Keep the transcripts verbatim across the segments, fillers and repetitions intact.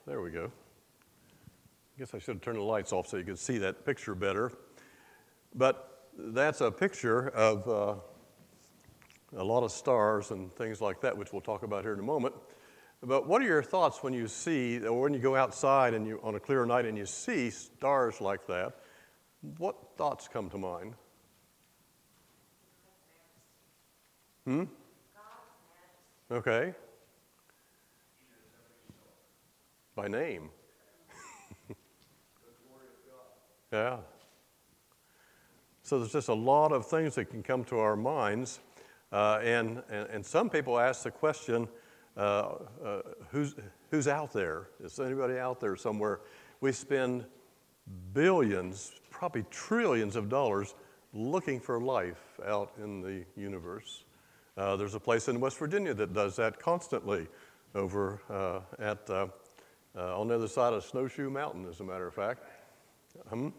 There we go. I guess I should have turned the lights off so you could see that picture better. But that's a picture of uh, a lot of stars and things like that, which we'll talk about here in a moment. But what are your thoughts when you see, or when you go outside and you on a clear night and you see stars like that? What thoughts come to mind? Hmm? Okay. By name. Yeah. So there's just a lot of things that can come to our minds. Uh, and, and, and some people ask the question, uh, uh, who's, who's out there? Is anybody out there somewhere? We spend billions, probably trillions of dollars looking for life out in the universe. Uh, there's a place in West Virginia that does that constantly over uh, at uh, uh, on the other side of Snowshoe Mountain, as a matter of fact. Um,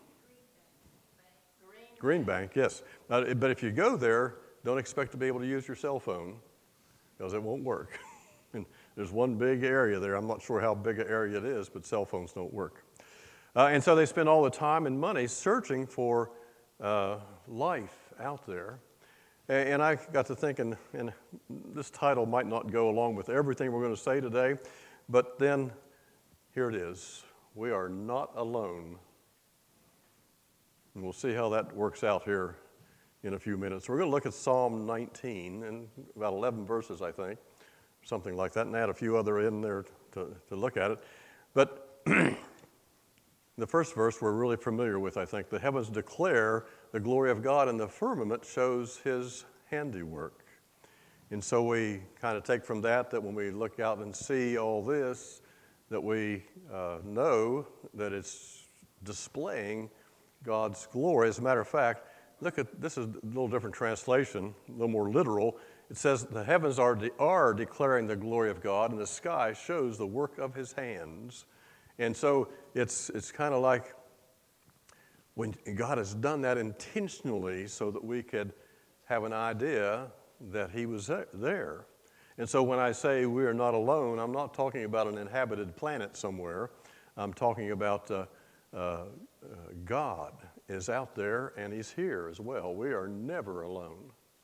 Green Bank, yes. Uh, but if you go there, don't expect to be able to use your cell phone because it won't work. And there's one big area there. I'm not sure how big an area it is, but cell phones don't work. Uh, and so they spend all the time and money searching for uh, life out there. And, and I got to thinking, and this title might not go along with everything we're going to say today, but then here it is. We are not alone. And we'll see how that works out here in a few minutes. We're going to look at Psalm nineteen, and about eleven verses, I think, something like that, and add a few other in there to, to look at it. But the first verse we're really familiar with, I think. The heavens declare the glory of God, and the firmament shows his handiwork. And so we kind of take from that that when we look out and see all this, that we uh, know that it's displaying God's glory. As a matter of fact, look at, this is a little different translation, a little more literal. It says, the heavens are, de- are declaring the glory of God, and the sky shows the work of his hands. And so it's it's kind of like when God has done that intentionally so that we could have an idea that he was there. And so when I say we are not alone, I'm not talking about an inhabited planet somewhere. I'm talking about uh, uh, uh, God is out there and he's here as well. We are never alone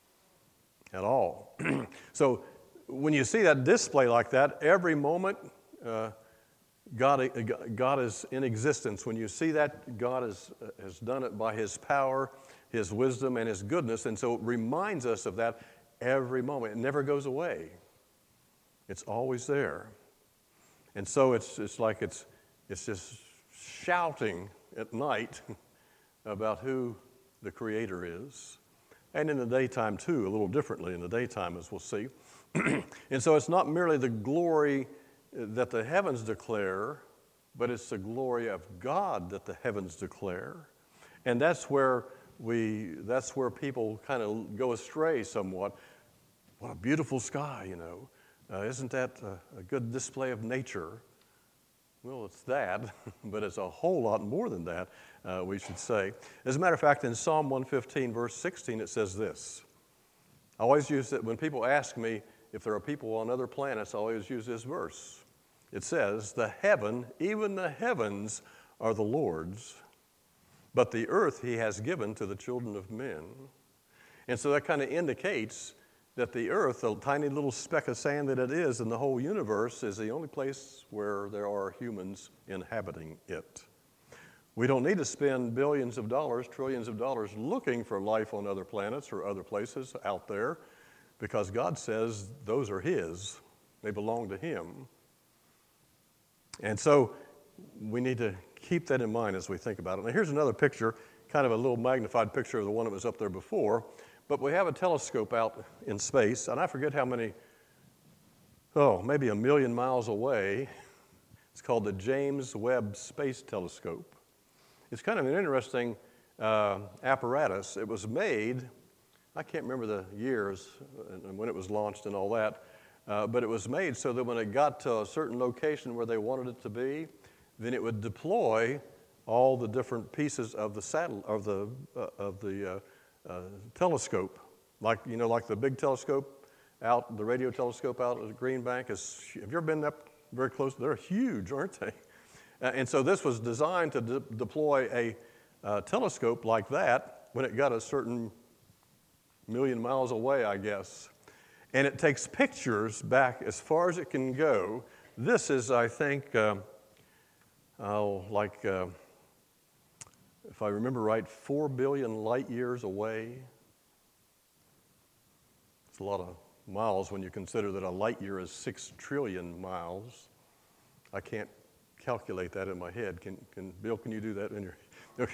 at all. So when you see that display like that, every moment uh, God, God is in existence. When you see that, God has, has done it by his power, his wisdom, and his goodness. And so it reminds us of that every moment. It never goes away. It's always there. And so it's it's like it's it's just shouting at night about who the Creator is. And in the daytime too, a little differently in the daytime, as we'll see. And so it's not merely the glory that the heavens declare, but it's the glory of God that the heavens declare. And that's where we that's where people kind of go astray somewhat. What a beautiful sky, you know. Uh, isn't that a, a good display of nature? Well, it's that, but it's a whole lot more than that, uh, we should say. As a matter of fact, in Psalm one fifteen, verse sixteen, it says this. I always use it when people ask me if there are people on other planets, I always use this verse. It says, the heaven, even the heavens, are the Lord's, but the earth he has given to the children of men. And so that kind of indicates that the earth, the tiny little speck of sand that it is in the whole universe, is the only place where there are humans inhabiting it. We don't need to spend billions of dollars, trillions of dollars looking for life on other planets or other places out there because God says those are his. They belong to him. And so we need to keep that in mind as we think about it. Now here's another picture, kind of a little magnified picture of the one that was up there before. But we have a telescope out in space, and I forget how many, oh, maybe a million miles away. It's called the James Webb Space Telescope. It's kind of an interesting uh, apparatus. It was made, I can't remember the years and when it was launched and all that, uh, but it was made so that when it got to a certain location where they wanted it to be, then it would deploy all the different pieces of the satellite, of the uh, of the uh, Uh, telescope, like you know, like the big telescope out, the radio telescope out at Green Bank. Is, have you ever been up very close. They're huge, aren't they? Uh, and so this was designed to de- deploy a uh, telescope like that when it got a certain million miles away, I guess. And it takes pictures back as far as it can go. This is, I think, uh, oh, like, uh, if I remember right, four billion light years away. It's a lot of miles when you consider that a light year is six trillion miles. I can't calculate that in my head. Can, can Bill, can you do that in your... Okay.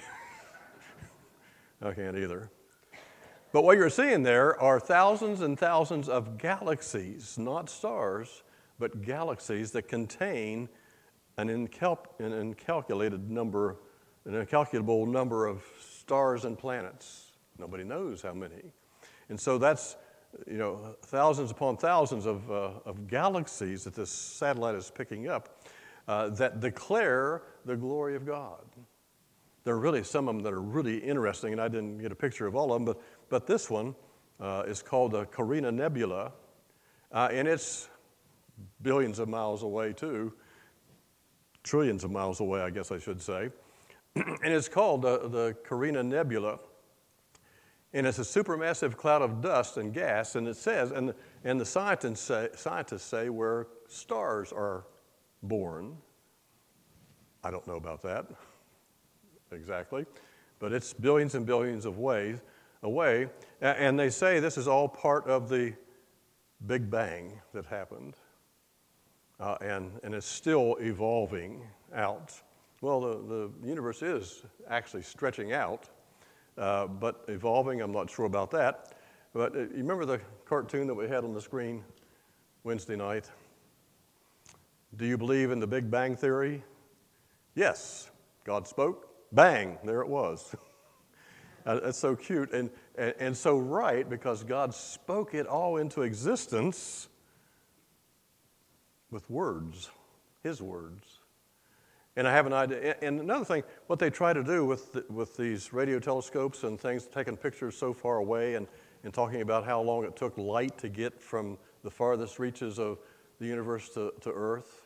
I can't either. But what you're seeing there are thousands and thousands of galaxies, not stars, but galaxies that contain an, incal- an incalculated number, an incalculable number of stars and planets. Nobody knows how many. And so that's, you know, thousands upon thousands of, uh, of galaxies that this satellite is picking up uh, that declare the glory of God. There are really some of them that are really interesting, and I didn't get a picture of all of them, but, but this one uh, is called the Carina Nebula, uh, and it's billions of miles away too, trillions of miles away, I guess I should say. And it's called uh, the Carina Nebula, and it's a supermassive cloud of dust and gas, and it says, and, and the scientists say, scientists say where stars are born. I don't know about that exactly, but it's billions and billions of ways away, and they say this is all part of the Big Bang that happened, uh, and, and it's still evolving out. Well, the, the universe is actually stretching out, uh, but evolving, I'm not sure about that. But uh, you remember the cartoon that we had on the screen Wednesday night? Do you believe in the Big Bang Theory? Yes. God spoke. Bang, there it was. uh, it's so cute and, and, and so right, because God spoke it all into existence with words, his words. And I have an idea. And another thing, what they try to do with the, with these radio telescopes and things, taking pictures so far away and, and talking about how long it took light to get from the farthest reaches of the universe to, to Earth.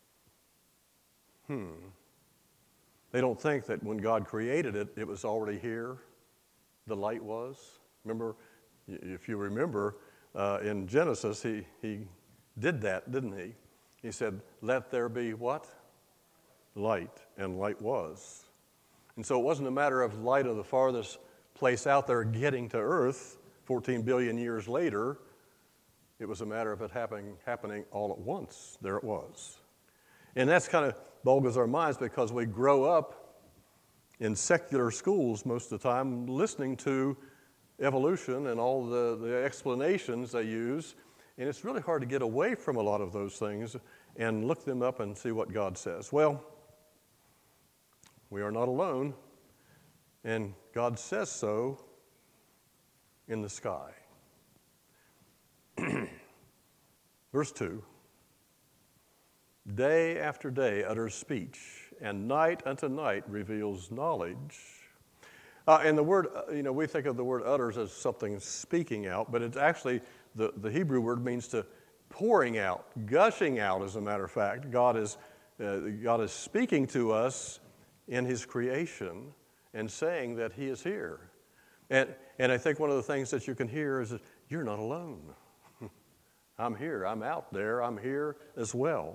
Hmm. They don't think that when God created it, it was already here, the light was. Remember, if you remember, uh, in Genesis, he, he did that, didn't he? He said, let there be what? Light, and light was. And so it wasn't a matter of light of the farthest place out there getting to Earth fourteen billion years later. It was a matter of it happening, happening all at once. There it was. And that's kind of boggles our minds because we grow up in secular schools most of the time listening to evolution and all the, the explanations they use, and it's really hard to get away from a lot of those things and look them up and see what God says. Well, we are not alone, and God says so in the sky. Verse two. Day after day utters speech, and night unto night reveals knowledge. Uh, and the word, uh, you know, we think of the word utters as something speaking out, but it's actually, the, the Hebrew word means to pouring out, gushing out, as a matter of fact. God is, uh, God is speaking to us in his creation and saying that he is here. And, and I think one of the things that you can hear is that you're not alone. I'm here, I'm out there, I'm here as well.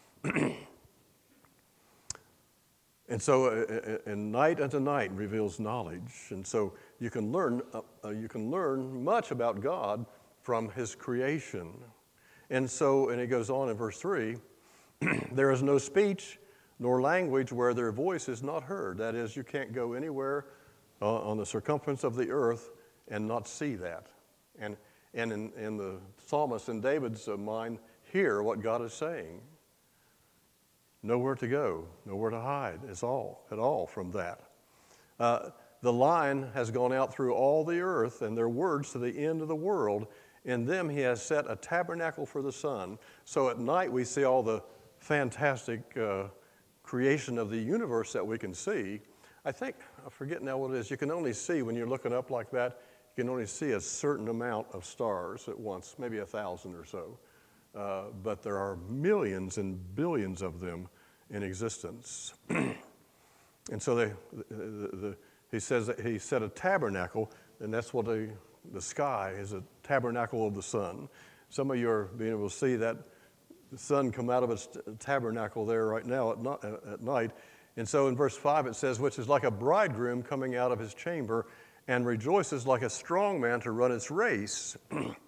And so, uh, and night unto night reveals knowledge, and so you can learn. Uh, you can learn much about God from His creation. And so, and it goes on in verse three. There is no speech nor language where their voice is not heard. That is, you can't go anywhere uh, on the circumference of the earth and not see that. And and in, in the psalmist in David's uh, mind, hear what God is saying. Nowhere to go, nowhere to hide is all, at all from that. Uh, the line has gone out through all the earth, and their words to the end of the world. In them he has set a tabernacle for the sun. So at night we see all the fantastic uh, creation of the universe that we can see. I think, I forget now what it is, you can only see, when you're looking up like that, you can only see a certain amount of stars at once, maybe a thousand or so. uh, but there are millions and billions of them in existence. And so they, the, the, he says that he set a tabernacle, and that's what the, the sky is, a tabernacle of the sun. Some of you are being able to see that the sun come out of its tabernacle there right now at, not, at night. And so in verse five it says, which is like a bridegroom coming out of his chamber and rejoices like a strong man to run its race.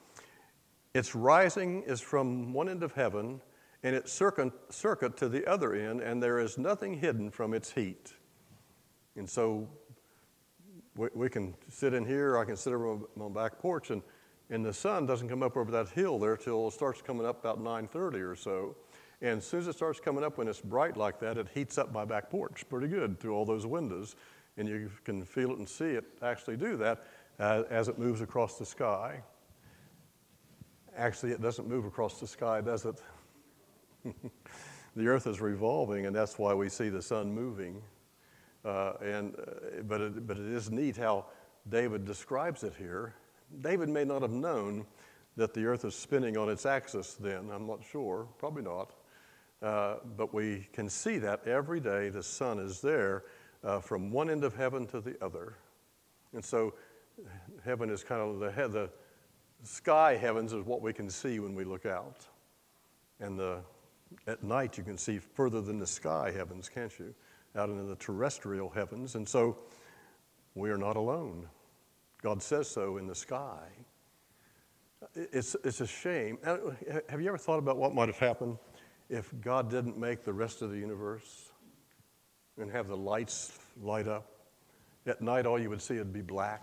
Its rising is from one end of heaven, and its circuit, circuit to the other end, and there is nothing hidden from its heat. And so we, we can sit in here, I can sit over on my back porch, and, and the sun doesn't come up over that hill there till it starts coming up about nine thirty or so. And as soon as it starts coming up, when it's bright like that, it heats up my back porch pretty good through all those windows. And you can feel it and see it actually do that uh, as it moves across the sky. Actually, it doesn't move across the sky, does it? The earth is revolving, and that's why we see the sun moving. Uh, and uh, but it, but it is neat how David describes it here. David may not have known that the earth is spinning on its axis then. I'm not sure, probably not. Uh, but we can see that every day the sun is there uh, from one end of heaven to the other. And so heaven is kind of the, the sky heavens is what we can see when we look out. And the, at night you can see further than the sky heavens, can't you? Out into the terrestrial heavens. And so we are not alone. God says so in the sky. It's, it's a shame. Have you ever thought about what might have happened if God didn't make the rest of the universe and have the lights light up? At night, all you would see would be black.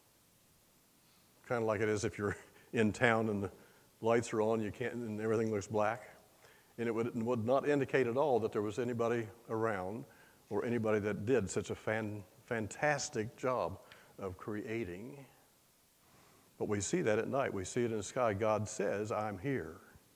Kind of like it is if you're in town and the lights are on, you can't, and everything looks black. And it would, it would not indicate at all that there was anybody around or anybody that did such a fan, fantastic job of creating. But we see that at night. We see it in the sky. God says, I'm here.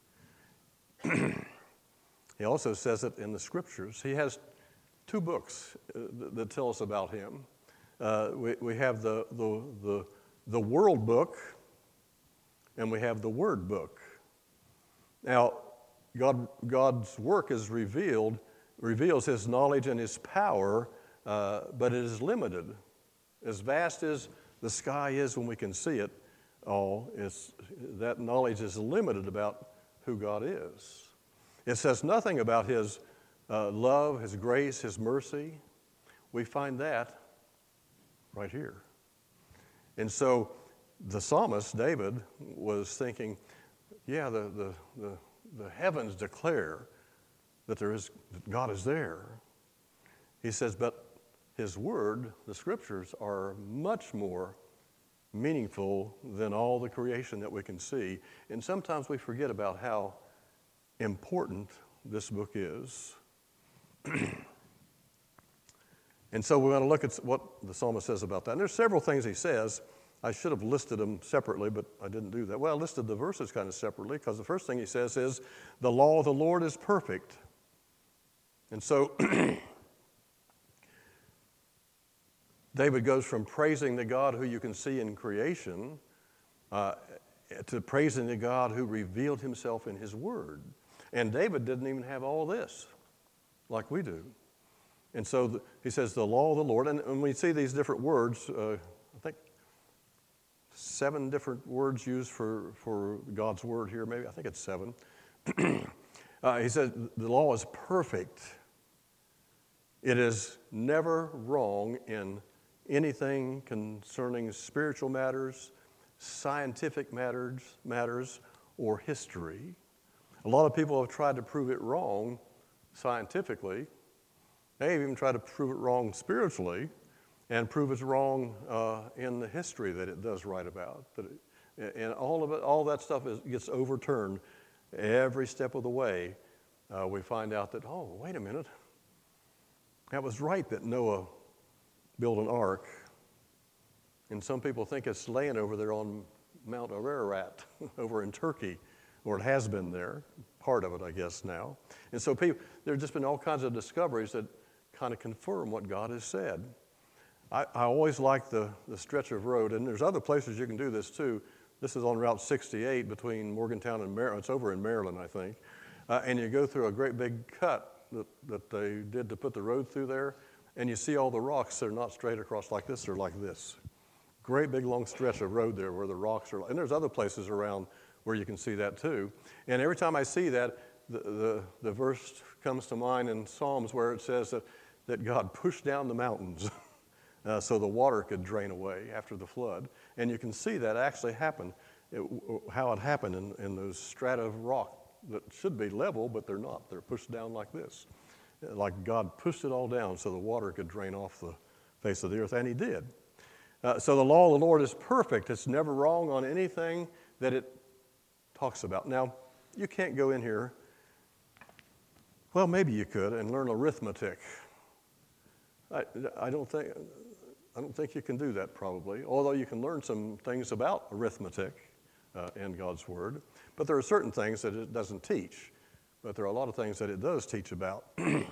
He also says it in the scriptures. He has two books uh, that, that tell us about him. Uh, we, we have the, the, the, the World Book, and we have the Word Book. Now, God, God's work is revealed, reveals his knowledge and his power, uh, but it is limited. As vast as the sky is when we can see it all, it's, that knowledge is limited about who God is. It says nothing about his uh, love, his grace, his mercy. We find that right here. And so the psalmist, David, was thinking, yeah, the, the, the, the heavens declare that there is that God is there. He says, but his word, the scriptures, are much more meaningful than all the creation that we can see. And sometimes we forget about how important this book is. And so we're going to look at what the psalmist says about that. And there's several things he says. I should have listed them separately, but I didn't do that. Well, I listed the verses kind of separately because the first thing he says is, the law of the Lord is perfect. And so David goes from praising the God who you can see in creation uh, to praising the God who revealed himself in his word. And David didn't even have all this like we do. And so the, he says, the law of the Lord. And when we see these different words, uh, I think seven different words used for, for God's word here, maybe. I think it's seven. uh, he says, the law is perfect. It is never wrong in anything concerning spiritual matters, scientific matters, matters, or history. A lot of people have tried to prove it wrong scientifically. They've even tried to prove it wrong spiritually and prove it's wrong uh, in the history that it does write about. That it, and all of it, all that stuff is, gets overturned every step of the way. Uh, we find out that, oh, wait a minute. That was right that Noah built an ark. And some people think it's laying over there on Mount Ararat over in Turkey, or it has been there, part of it, I guess, now. And so people, there have just been all kinds of discoveries that kind of confirm what God has said. I, I always like the, the stretch of road, and there's other places you can do this too, this is on Route sixty-eight between Morgantown and Maryland. It's over in Maryland, I think. Uh, and you go through a great big cut that, that they did to put the road through there, and you see all the rocks. They're not straight across like this, they're like this. Great big long stretch of road there where the rocks are, and there's other places around where you can see that too. And every time I see that, the, the, the verse comes to mind in Psalms where it says that, that God pushed down the mountains uh, so the water could drain away after the flood. And you can see that actually happen, it, how it happened in, in those strata of rock that should be level, but they're not. They're pushed down like this. Like God pushed it all down so the water could drain off the face of the earth, and he did. Uh, so the law of the Lord is perfect. It's never wrong on anything that it talks about. Now, you can't go in here, well, maybe you could, and learn arithmetic. I, I don't think I don't think you can do that probably, although you can learn some things about arithmetic uh, in God's Word. But there are certain things that it doesn't teach, but there are a lot of things that it does teach about.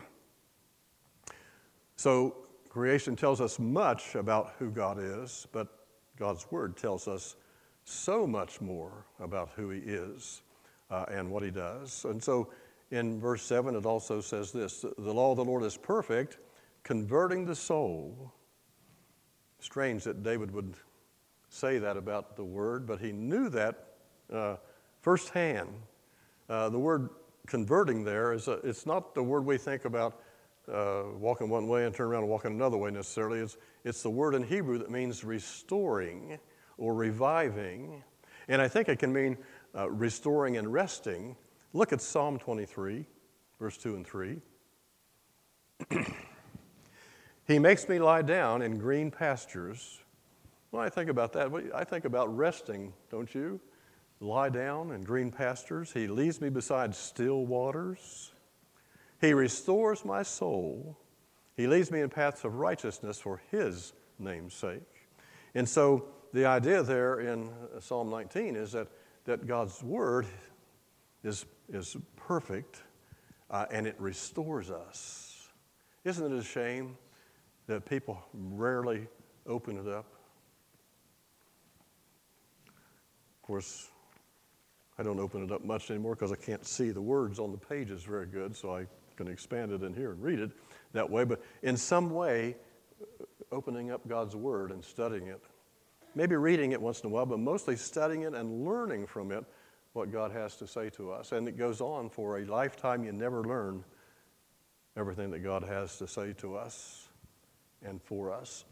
So creation tells us much about who God is, but God's Word tells us so much more about who he is uh, and what he does. And so in verse seven, it also says this, the law of the Lord is perfect, converting the soul. Strange that David would say that about the word, but he knew that uh, firsthand. Uh, the word converting there, is a, it's not the word we think about uh, walking one way and turn around and walking another way necessarily. It's, it's the word in Hebrew that means restoring or reviving. And I think it can mean uh, restoring and resting. Look at Psalm twenty-three, verse two and three. He makes me lie down in green pastures. When I think about that, I think about resting, don't you? Lie down in green pastures. He leads me beside still waters. He restores my soul. He leads me in paths of righteousness for his name's sake. And so the idea there in Psalm nineteen is that, that God's word is, is perfect uh, and it restores us. Isn't it a shame that people rarely open it up? Of course, I don't open it up much anymore because I can't see the words on the pages very good, so I can expand it in here and read it that way. But in some way, opening up God's word and studying it, maybe reading it once in a while, but mostly studying it and learning from it what God has to say to us. And it goes on for a lifetime. You never learn everything that God has to say to us and for us.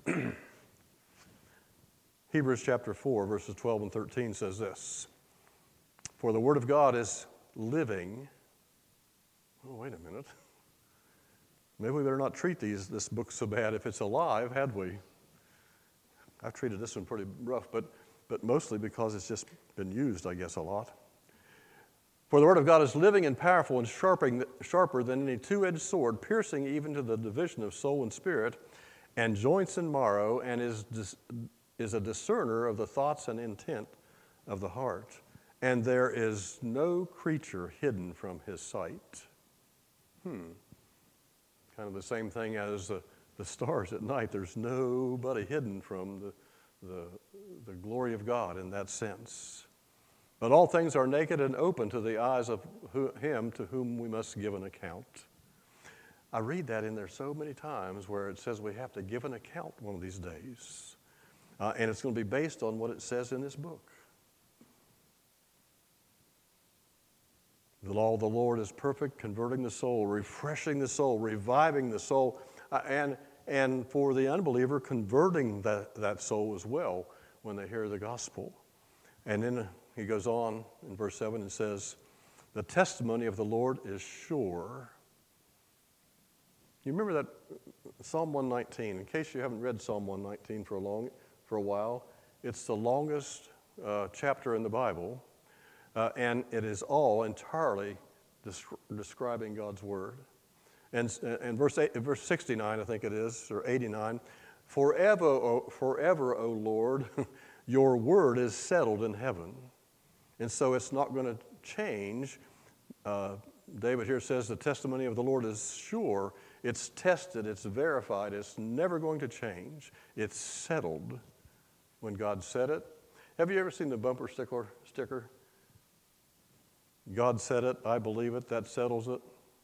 Hebrews chapter four, verses twelve and thirteen says this, for the word of God is living. Oh, wait a minute. Maybe we better not treat these this book so bad if it's alive, had we? I've treated this one pretty rough, but, but mostly because it's just been used, I guess, a lot. For the word of God is living and powerful and sharping, sharper than any two-edged sword, piercing even to the division of soul and spirit, and joints and marrow, and is, dis, is a discerner of the thoughts and intent of the heart. And there is no creature hidden from his sight. Hmm. Kind of the same thing as the, the stars at night. There's nobody hidden from the, the, the glory of God in that sense. But all things are naked and open to the eyes of who, him to whom we must give an account. I read that in there so many times where it says we have to give an account one of these days. Uh, and it's going to be based on what it says in this book. The law of the Lord is perfect, converting the soul, refreshing the soul, reviving the soul, uh, and, and for the unbeliever, converting that, that soul as well when they hear the gospel. And then he goes on in verse seven and says, the testimony of the Lord is sure. You remember that Psalm one nineteen? In case you haven't read Psalm one nineteen for a long, for a while, it's the longest uh, chapter in the Bible, uh, and it is all entirely descri- describing God's word. And, and verse eight, verse sixty-nine, I think it is, or eighty-nine, forever, o, forever, O Lord, your word is settled in heaven. And so it's not going to change. Uh, David here says the testimony of the Lord is sure. It's tested. It's verified. It's never going to change. It's settled when God said it. Have you ever seen the bumper sticker? sticker? God said it, I believe it, that settles it.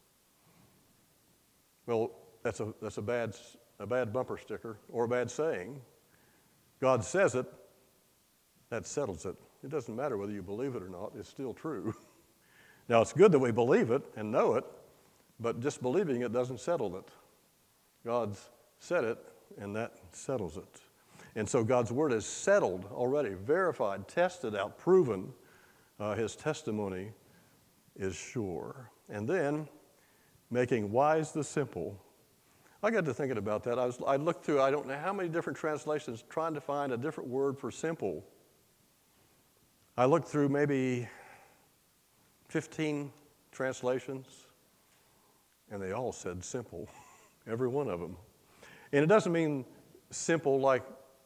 Well, that's a, that's a, bad, a bad bumper sticker or a bad saying. God says it, that settles it. It doesn't matter whether you believe it or not, it's still true. Now, it's good that we believe it and know it, but just believing it doesn't settle it. God's said it, and that settles it. And so God's word is settled already, verified, tested out, proven. Uh, his testimony is sure. And then, making wise the simple. I got to thinking about that. I, was, I looked through, I don't know how many different translations, trying to find a different word for simple. I looked through maybe fifteen translations, and they all said simple, every one of them. And it doesn't mean simple like,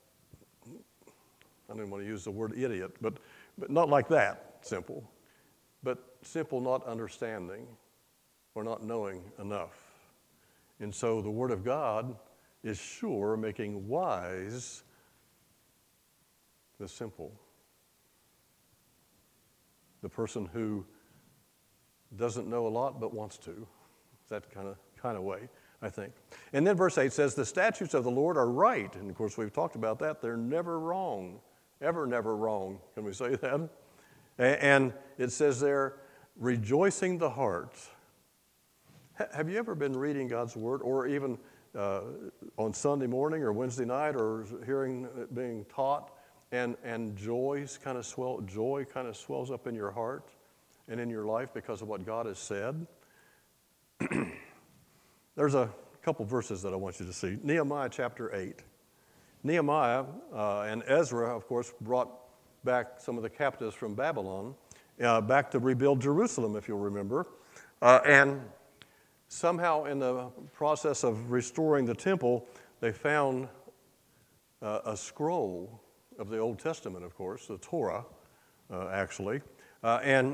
I didn't want to use the word idiot, but, but not like that, simple, but simple not understanding or not knowing enough. And so the Word of God is sure, making wise the simple. The person who doesn't know a lot but wants to. That kind of kind of way, I think. And then verse eight says, the statutes of the Lord are right. And of course, we've talked about that. They're never wrong. Ever, never wrong. Can we say that? And it says there, rejoicing the heart. Have you ever been reading God's Word, or even uh, on Sunday morning or Wednesday night, or hearing it being taught, and, and joys kind of swell, joy kind of swells up in your heart and in your life because of what God has said? There's a couple verses that I want you to see. Nehemiah chapter eight. Nehemiah uh, and Ezra, of course, brought back some of the captives from Babylon uh, back to rebuild Jerusalem, if you'll remember. Uh, and somehow in the process of restoring the temple, they found uh, a scroll of the Old Testament, of course, the Torah, uh, actually. Uh, and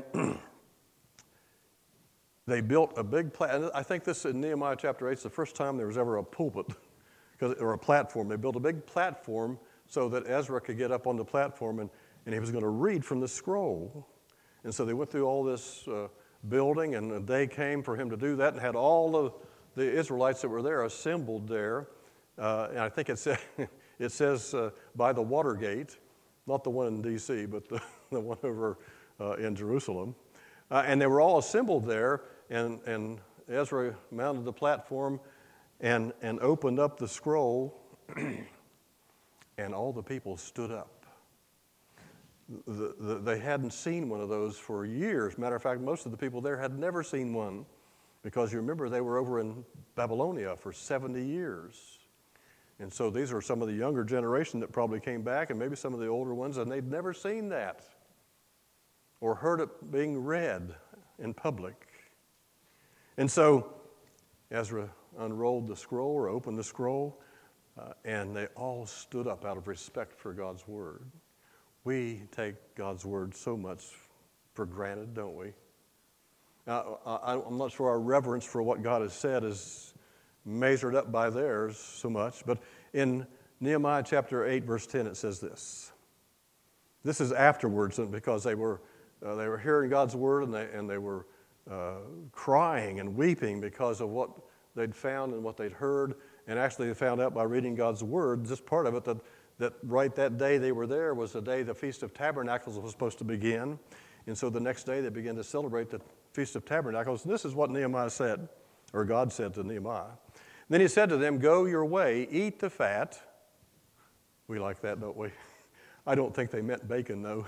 they built a big, pla- I think this in Nehemiah chapter eight is the first time there was ever a pulpit, or a platform. They built a big platform so that Ezra could get up on the platform, and, and he was going to read from the scroll. And so they went through all this uh, building, and a day came for him to do that, and had all of the Israelites that were there assembled there. Uh, and I think it, said, it says uh, by the Watergate, not the one in D C, but the, the one over uh, in Jerusalem. Uh, and they were all assembled there, and, and Ezra mounted the platform and, and opened up the scroll, and all the people stood up. The, the, they hadn't seen one of those for years. Matter of fact, most of the people there had never seen one, because you remember they were over in Babylonia for seventy years. And so these are some of the younger generation that probably came back, and maybe some of the older ones, and they'd never seen that or heard it being read in public. And so Ezra unrolled the scroll or opened the scroll, uh, and they all stood up out of respect for God's word. We take God's word so much for granted, don't we? Now, I, I'm not sure our reverence for what God has said is measured up by theirs so much, but in Nehemiah chapter eight, verse ten, it says this. This is afterwards, because they were uh, they were hearing God's word, and they and they were uh, crying and weeping because of what they'd found and what they'd heard, and actually they found out by reading God's word, this part of it, that that right that day they were there was the day the Feast of Tabernacles was supposed to begin. And so the next day they began to celebrate the Feast of Tabernacles. And this is what Nehemiah said, or God said to Nehemiah. Then he said to them, go your way, eat the fat. We like that, don't we? I don't think they meant bacon, though.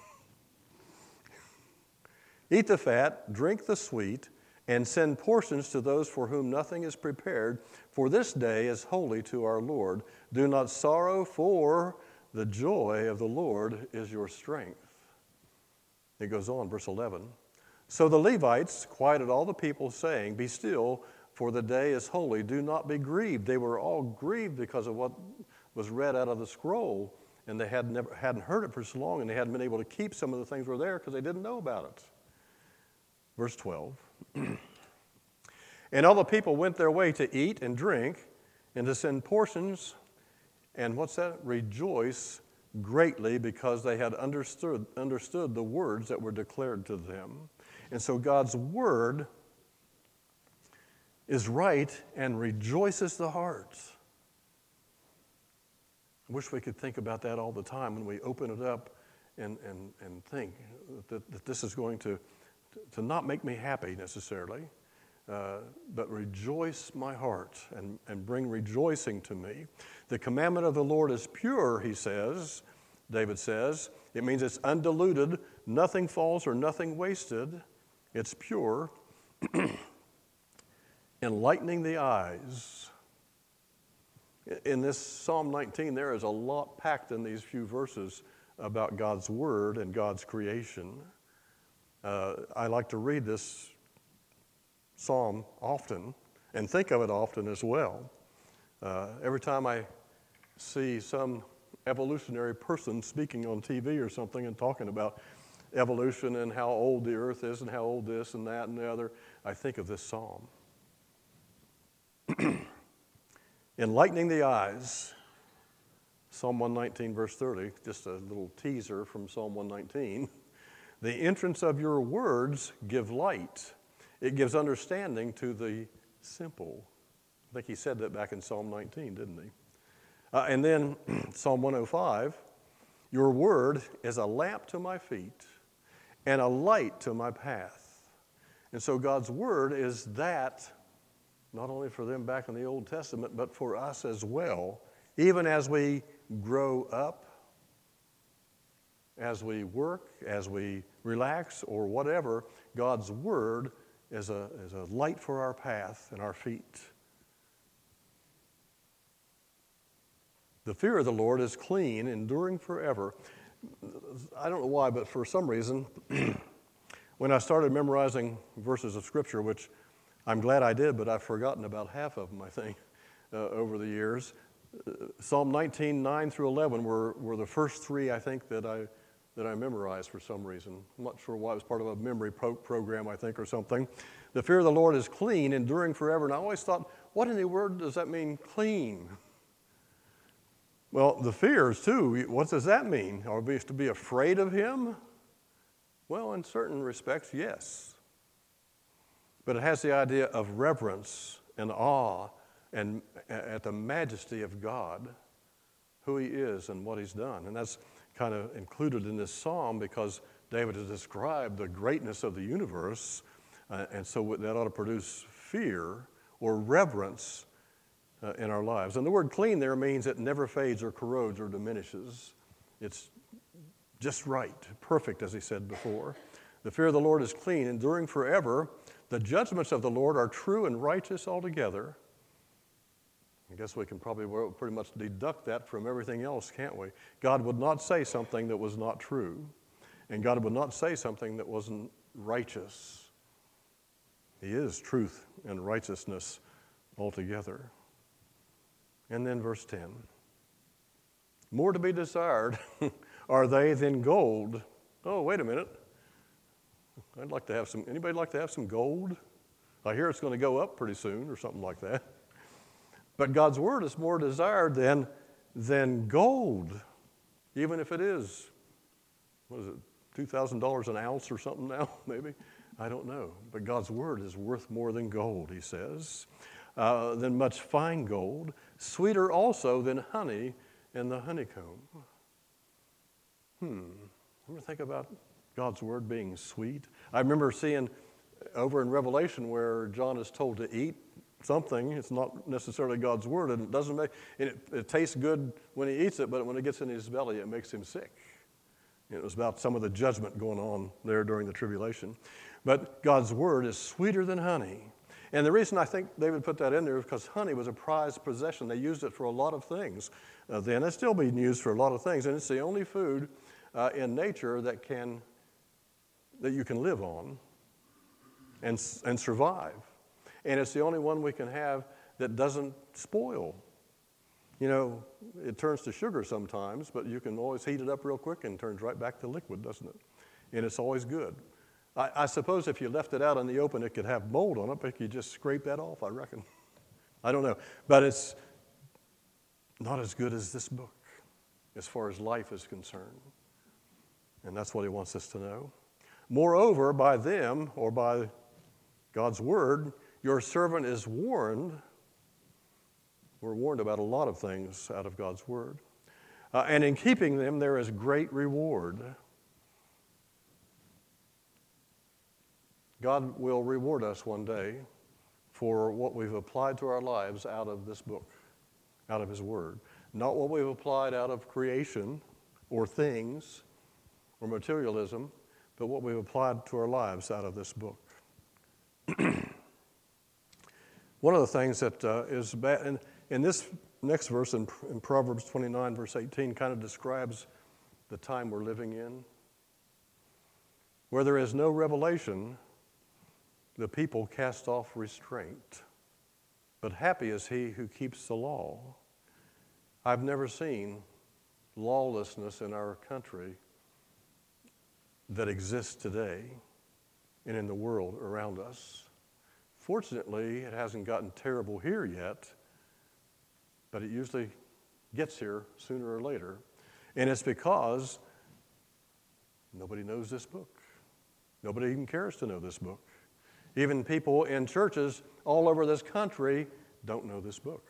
Eat the fat, drink the sweet, and send portions to those for whom nothing is prepared, for this day is holy to our Lord. Do not sorrow, for the joy of the Lord is your strength. It goes on, verse eleven. So the Levites quieted all the people, saying, be still, for the day is holy. Do not be grieved. They were all grieved because of what was read out of the scroll, and they had never, hadn't heard it for so long, and they hadn't been able to keep some of the things that were there because they didn't know about it. Verse twelve. And all the people went their way to eat and drink and to send portions, and what's that? Rejoice greatly because they had understood, understood the words that were declared to them. And so God's word is right and rejoices the heart. I wish we could think about that all the time when we open it up and, and, and think that, that this is going to, to not make me happy necessarily, uh, but rejoice my heart and, and bring rejoicing to me. The commandment of the Lord is pure, he says, David says. It means it's undiluted, nothing false or nothing wasted. It's pure, enlightening the eyes. In this Psalm nineteen, there is a lot packed in these few verses about God's word and God's creation. Uh, I like to read this psalm often and think of it often as well. Uh, every time I see some evolutionary person speaking on T V or something and talking about evolution and how old the earth is and how old this and that and the other, I think of this psalm. Enlightening the eyes, Psalm one nineteen, verse thirty, just a little teaser from Psalm one nineteen. The entrance of your words give light. It gives understanding to the simple. I think he said that back in Psalm nineteen, didn't he? Uh, and then Psalm one oh five, your word is a lamp to my feet and a light to my path. And so God's word is that, not only for them back in the Old Testament, but for us as well. Even as we grow up, as we work, as we relax, or whatever, God's word is a, is a light for our path and our feet. The fear of the Lord is clean, enduring forever. I don't know why, but for some reason, when I started memorizing verses of Scripture, which I'm glad I did, but I've forgotten about half of them, I think, uh, over the years. Uh, Psalm nineteen, nine through eleven were, were the first three, I think, that I that I memorized for some reason. I'm not sure why. It was part of a memory pro- program, I think, or something. The fear of the Lord is clean, enduring forever. And I always thought, what in the word does that mean, clean? Well, the fears, too, what does that mean? Are we to be afraid of him? Well, in certain respects, yes. But it has the idea of reverence and awe and at the majesty of God, who he is and what he's done. And that's kind of included in this psalm because David has described the greatness of the universe, uh, and so that ought to produce fear or reverence uh, in our lives. And the word clean there means it never fades or corrodes or diminishes. It's just right, perfect, as he said before. The fear of the Lord is clean, enduring forever. The judgments of the Lord are true and righteous altogether. I guess we can probably pretty much deduct that from everything else, can't we? God would not say something that was not true, and God would not say something that wasn't righteous. He is truth and righteousness altogether. And then verse ten. More to be desired are they than gold. Oh, wait a minute. I'd like to have some, anybody like to have some gold? I hear it's going to go up pretty soon or something like that. But God's word is more desired than, than gold, even if it is, what is it, two thousand dollars an ounce or something now, maybe? I don't know. But God's word is worth more than gold, he says, uh, than much fine gold, sweeter also than honey in the honeycomb. Hmm, ever think about God's word being sweet? I remember seeing over in Revelation where John is told to eat something. It's not necessarily God's word, and it doesn't make it, it tastes good when he eats it, but when it gets in his belly, it makes him sick. It was about some of the judgment going on there during the tribulation. But God's word is sweeter than honey. And the reason I think David put that in there is because honey was a prized possession. They used it for a lot of things uh, then. It's still being used for a lot of things, and it's the only food uh, in nature that can that you can live on and and survive. And it's the only one we can have that doesn't spoil. You know, it turns to sugar sometimes, but you can always heat it up real quick and it turns right back to liquid, doesn't it? And it's always good. I, I suppose if you left it out in the open, it could have mold on it, but you just scrape that off, I reckon. I don't know. But it's not as good as this book. as far as life is concerned. And that's what he wants us to know. Moreover, by them, or by God's word, your servant is warned. We're warned about a lot of things out of God's word. Uh, and in keeping them, there is great reward. God will reward us one day for what we've applied to our lives out of this book, out of his word. Not what we've applied out of creation or things or materialism, but what we've applied to our lives out of this book. One of the things that uh, is bad, and in this next verse in, in Proverbs twenty-nine, verse eighteen, kind of describes the time we're living in. Where there is no revelation, the people cast off restraint. But happy is he who keeps the law. I've never seen lawlessness in our country that exists today and in the world around us. Fortunately, it hasn't gotten terrible here yet, but it usually gets here sooner or later. And it's because nobody knows this book. Nobody even cares to know this book. Even people in churches all over this country don't know this book.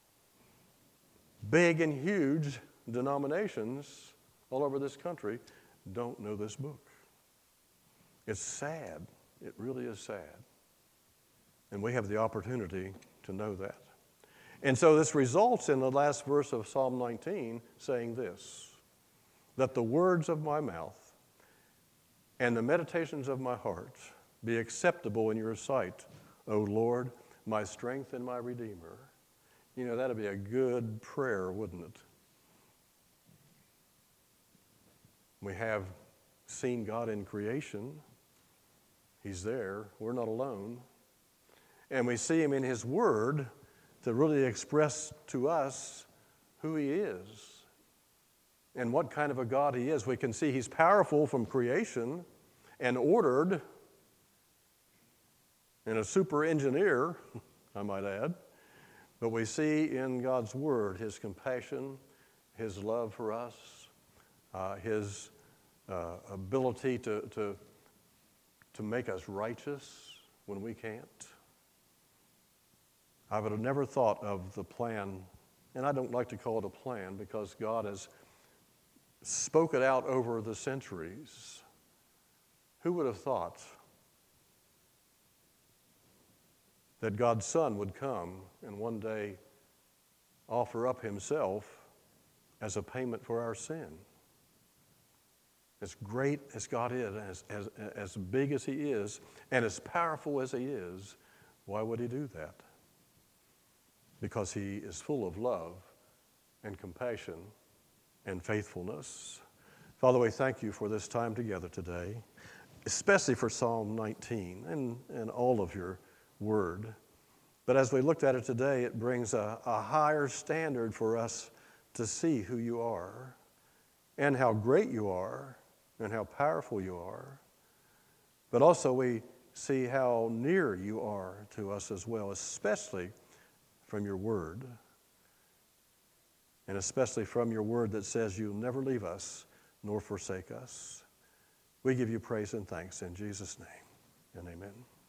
Big and huge denominations all over this country don't know this book. It's sad. It really is sad. And we have the opportunity to know that. And so this results in the last verse of Psalm nineteen saying this, that the words of my mouth and the meditations of my heart be acceptable in your sight, O Lord, my strength and my Redeemer. You know, that'd be a good prayer, wouldn't it? We have seen God in creation. He's there. We're not alone. And we see him in his word to really express to us who he is and what kind of a God he is. We can see he's powerful from creation and ordered and a super engineer, I might add. But we see in God's word his compassion, his love for us, uh, his uh, ability to, to, to make us righteous when we can't. I would have never thought of the plan, and I don't like to call it a plan because God has spoke it out over the centuries. Who would have thought that God's Son would come and one day offer up himself as a payment for our sin? As great as God is, as, as, as big as he is, and as powerful as he is, why would he do that? Because he is full of love and compassion and faithfulness. Father, we thank you for this time together today, especially for Psalm nineteen and, and all of your word. But as we looked at it today, it brings a, a higher standard for us to see who you are and how great you are and how powerful you are. But also we see how near you are to us as well, especially from your word, and especially from your word that says you'll never leave us nor forsake us. We give you praise and thanks in Jesus' name, and amen.